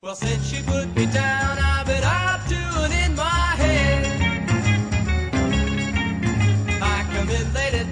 Well, since she put me down, I've been up to and in my head. I come in late at